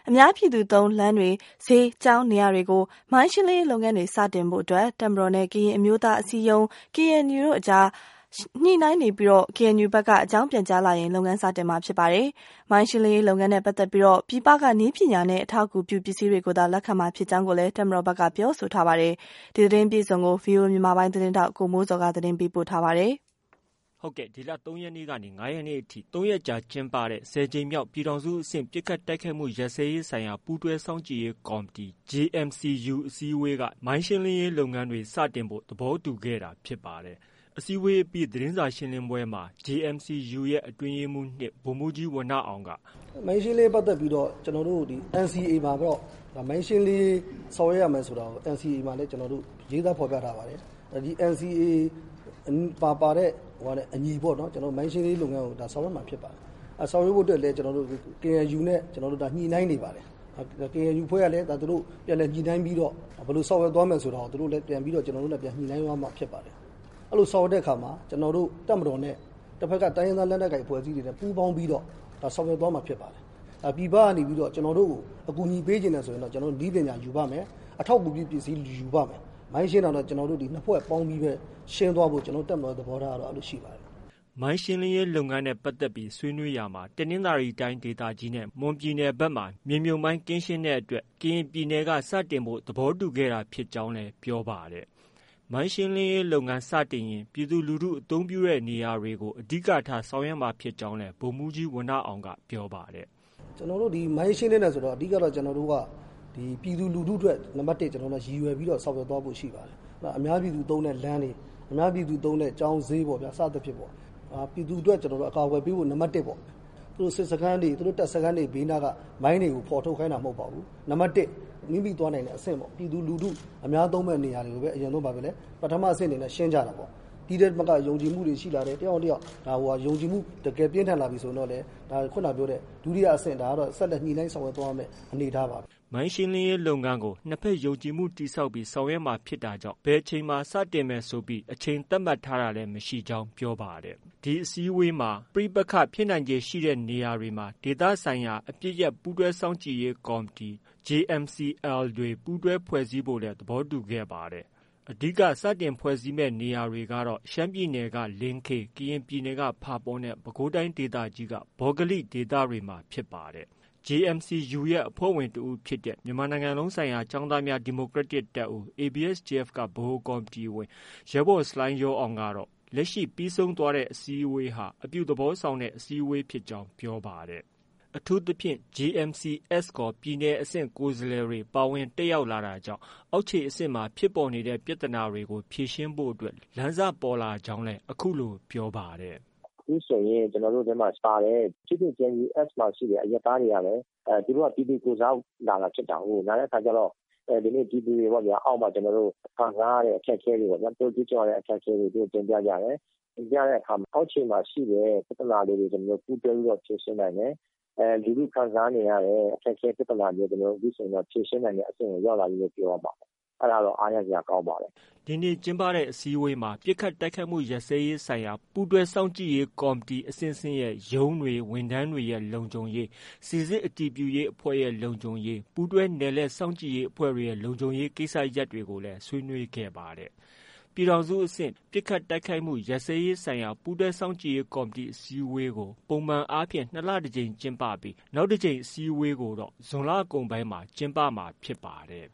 အများပြည်သူသုံးလမ်းတွေ၊ဈေး၊ကျောင်းနေရာတွေကိုမိုင်းရှင်းလင်းရေးလုပ်ငန်းတွေစတင်ဖို့အတွက်တပ်မတော်နဲ့ကရင်အမျိုးသားအစည်းအရုံး KNU တို့အကြားညှိနှိုင်းနေပြီး KNU ဘက်ကအကြောင်းပြန်ကြားလာရင်လုပ်ငန်းစတင်မှာဖြစ်ပါတယ်။မိုင်းရှင်းလင်းရေးလုပ်ငန်းနဲ့ပတ်သက်ပြီးပြည်ပကနည်းပညာနဲ့အထောက်အကူပြုပစ္စည်းတွေကိုသာလက်ခံမှာဖြစ်ကြောင်းကိုလည်းတပ်မတော်ဘက်ကပြောဆိုထားပါတယ်။ဒီသတင်းအပြည့်အစုံကို VOA မြန်မာပိုင်းသတင်းထောက်ကိုမိုးဇော်ကသတင်းပေးပို့ထားပါတယ်။ဒီလ ၃ ရက်နေ့ကနေ ၅ ရက်နေ့အထိ ၃ ရက်ကြာကျင်းပတဲ့10 ကြိမ်မြောက်ပြည်ထောင်စုအဆင့်ပစ်ခတ်တိုက်ခိုက်မှုရပ်စဲရေးဆိုင်ရာပူးတွဲစောင့်ကြည့်ရေးကော်မတီ JMC-U အစည်းအဝေးကမိုင်းရှင်းလင်းရေးလုပ်ငန်းတွေစတင်ဖို့သဘောတူခဲ့တာဖြစ်ပါတယ်။ အစည်းအဝေးအပြီးသတင်းစာရှင်းလင်းပွဲမှာ JMC-U ရဲ့အတွင်းရေးမှူး 2 ဗိုလ်မှူးကြီးဝဏ္ဏအောင်ကမိုင်းရှင်းလင်းပတ်သက်ပြီးတော့ကျွန်တော်တို့ NCA မှာတော့မိုင်းရှင်းလင်းဆောင်ရွက်ရမယ်ဆိုတာကို NCA မှာလည်းကျွန်တော်တို့ရေးသားဖော်ပြထားပါတယ်။ဒီ NCA ပါတဲ့အညီပေါ့နော်ကျွန်တော်မိုင်းရှင်းလင်းလုပ်ငန်းကိုဆောင်ရွက်မှာဖြစ်ပါတယ်။ဆောင်ရွက်ဖို့အတွက်လည်းကျွန်တော်တို့ KNU နဲ့ကျွန်တော်တို့ညှိနှိုင်းနေပါတယ်။ KNU ဖွဲ့ကလည်းသူတို့ပြန်လည်ညှိနှိုင်းပြီးတော့ဘယ်လိုဆောင်ရွက်သွားမယ်ဆိုတာကိုသူတို့လည်းပြန်ပြီးတော့ကျွန်တော်တို့လည်းပြန်ညှိနှိုင်းသွားမှာဖြစ်ပါတယ်။အဲ့လိုဆောင်ရွက်တဲ့အခါမှာကျွန်တော်တို့တပ်မတော်နဲ့တစ်ဖက်ကတိုင်းရင်းသားလက်နက်ကိုင်အဖွဲ့အစည်းတွေနဲ့ပူးပေါင်းပြီးတော့ဆောင်ရွက်သွားမှာဖြစ်ပါတယ်။ပြည်ပကနေပြီးတော့ကျွန်တော်တို့ကိုအကူအညီပေးခြင်းနဲ့ဆိုရင်တော့ကျွန်တော်တို့နည်းပညာယူပါမယ်။အထောက်အကူပြုပစ္စည်းယူပါမယ်။မိုင်းရှင်းတော့ကျွန်တော်တို့ဒီနှစ်ဖွဲ့ပေါင်းပြီးပဲရှင်းသွားဖို့ကျွန်တော်တပ်မတော်သဘောထားတော့အဲ့လိုရှိပါတယ်။မိုင်းရှင်းလင်းရေးလုပ်ငန်းနဲ့ပတ်သက်ပြီးဆွေးနွေးရာမှာတနင်္သာရီတိုင်းဒေသကြီးနဲ့မွန်ပြည်နယ်ဘက်မှာမြေမြုပ်မိုင်းကင်းရှင်းတဲ့အတွက်ကရင်ပြည်နယ်ကစတင်ဖို့သဘောတူခဲ့တာဖြစ်ကြောင်းလည်းပြောပါတယ်။မိုင်းရှင်းလင်းရေးလုပ်ငန်းစတင်ရင်ပြည်သူလူထုအသုံးပြုတဲ့နေရာတွေကိုအဓိကထားဆောင်ရွက်မှာဖြစ်ကြောင်းလည်းဗိုလ်မှူးကြီးဝဏ္ဏအောင်ကပြောပါတယ်။ကျွန်တော်တို့ဒီမိုင်းရှင်းလင်းနေဆိုတော့အဓိကတော့ကျွန်တော်တို့ကဒီပြည်သူလူထုအတွက်နံပါတ်1ကျွန်တော်တို့ရည်ရွယ်ပြီးတော့ဆောင်ရွက်သွားဖို့ရှိပါတယ်။အများပြည်သူသုံးတဲ့လမ်းတွေအများပြည်သူသုံးတဲ့ကျောင်းဈေးပေါ့ဗျာစသဖြင့်ပေါ့ပြည်သူအတွက်ကျွန်တော်တို့အကာအကွယ်ပေးဖို့နံပါတ်1ပေါ့သူတို့စစ်စခန်းတွေသူတို့တပ်စခန်းတွေဘေးနားကမိုင်းတွေကိုဖော်ထုတ်ခိုင်းတာမဟုတ်ပါဘူးနံပါတ်1မိမိသွားနိုင်တဲ့အဆင့်ပေါ့ပြည်သူလူထုအများသုံးမဲ့နေရာတွေကိုပဲအရင်ဆုံးပါပဲလေပထမအဆင့်အနေနဲ့ရှင်းကြတာပေါ့ဒီတဲ့ဘက်ကယုံကြည်မှုတွေရှိလာတယ်တယောက်တယောက်ဒါဟိုယုံကြည်မှုတကယ်ပြင်းထန်လာပြီဆိုတော့လေဒါခုနပြောတဲ့ဒုတိယအဆင့်ဒါကတော့ဆက်လက်ညှိနှိုင်းဆောင်ရွက်သွားမယ်အနေထားပါမိုင်းရှင်းလင်းရေးလုပ်ငန်းကိုနှစ်ဖက်ယုံကြည်မှုတည်ဆောက်ပြီးဆောင်ရွက်မှာဖြစ်တာကြောင့်ဘယ်အချိန်မှာစတင်မယ်ဆိုပြီးအချိန်သတ်မှတ်ထားတာလည်းမရှိကြောင်းပြောပါတယ်။ဒီအစည်းအဝေးမှာပဋိပက္ခဖြစ်နိုင်ခြေရှိတဲ့နေရာတွေမှာဒေသဆိုင်ရာအပစ်ရပ်ပူးတွဲစောင့်ကြည့်ရေးကော်မတီ JMC-L တွေပူးတွဲဖွဲ့စည်းဖို့လည်းသဘောတူခဲ့ပါတယ်။အဓိကစတင်ဖွဲ့စည်းမဲ့နေရာတွေကတော့ရှမ်းပြည်နယ်ကလင်းခေး၊ကရင်ပြည်နယ်ကဖာပွန်နဲ့ပဲခူးတိုင်းဒေသကြီးကဘောဂလိဒေသတွေမှာဖြစ်ပါတယ်။ JMC-U ရဲ့အဖွဲ့ဝင်တဦးဖြစ်တဲ့မြန်မာနိုင်ငံလုံးဆိုင်ရာကျောင်းသားများဒီမိုကရက်တစ်တပ်ဦး ABSDF ကဗဟိုကော်မတီဝင်ရဲဘော်ဆလိုင်းယောအောင်ကတော့လက်ရှိပြီးဆုံးသွားတဲ့အစည်းအဝေးဟာအပြုသဘောဆောင်တဲ့အစည်းအဝေးဖြစ်ကြောင်းပြောပါတယ်။အထူးသဖြင့် JMC-S ခေါ်ပြည်နယ်အဆင့်ကိုယ်စားလှယ်တွေပါဝင်တက်ရောက်လာတာကြောင့်အောက်ခြေအဆင့်မှာဖြစ်ပေါ်နေတဲ့ပြဿနာတွေကိုဖြေရှင်းဖို့အတွက်လမ်းစပေါ်လာကြောင်းလည်းအခုလိုပြောပါတယ်။အခုဆိုရင်ကျွန်တော်တို့ဒီမှာပါတဲ့ဖြစ်ဖြစ်ချင်း US မှာရှိတဲ့အရက်သားတွေကလည်းသူတို့ကပြည်သူကိုစားလာတာဖြစ်တာဟုတ်နားတဲ့အခါကျတော့ဒီနေ့ပြည်သူတွေပေါ့ဗျာအောက်မှာကျွန်တော်တို့ခံစားရတဲ့အခက်အခဲတွေပေါ့ဗျာတို့ကြည့်ကြရတဲ့အခက်အခဲတွေတို့တင်ပြကြတယ်တင်ပြတဲ့အခါမှာအောက်ခြေမှာရှိတဲ့ပြဿနာတွေကျွန်တော်တို့ပူးတွဲပြီးတော့ဖြေရှင်းနိုင်တယ်လူလူခံစားနေရတဲ့အခက်အခဲပြဿနာတွေကျွန်တော်တို့ဒီဆိုရင်တော့ဖြေရှင်းနိုင်တဲ့အဆင့်ကိုရောက်လာပြီလို့ပြောရမှာအဲ့ဒါတော့အားရစရာကောင်းပါတယ်ဒီနေ့ကျင်းပတဲ့အစည်းအဝေးမှာပြစ်ခတ်တိုက်ခတ်မှုရပ်စဲရေးဆိုင်ရာပူးတွဲစောင့်ကြည့်ရေးကော်မတီအဆင့်ဆင့်ရဲ့ရုံးတွေဝန်ထမ်းတွေရဲ့လုံခြုံရေးစီစစ်အတည်ပြုရေးအဖွဲ့ရဲ့လုံခြုံရေးပူးတွဲနယ်လက်စောင့်ကြည့်ရေးအဖွဲ့တွေရဲ့လုံခြုံရေးကိစ္စရပ်တွေကိုလည်းဆွေးနွေးခဲ့ပါတယ်ပြည်ထောင်စုအဆင့်ပစ်ခတ်တိုက်ခိုက်မှုရပ်စဲရေးဆိုင်ရာပူးတွဲစောင့်ကြည့်ရေးကော်မတီအစည်းအဝေးကိုပုံမှန်အားဖြင့်2လတစ်ကြိမ်ကျင်းပပြီးနောက်တစ်ကြိမ်အစည်းအဝေးကိုတော့ဇွန်လကုန်ပိုင်းမှာကျင်းပမှာဖြစ်ပါတယ်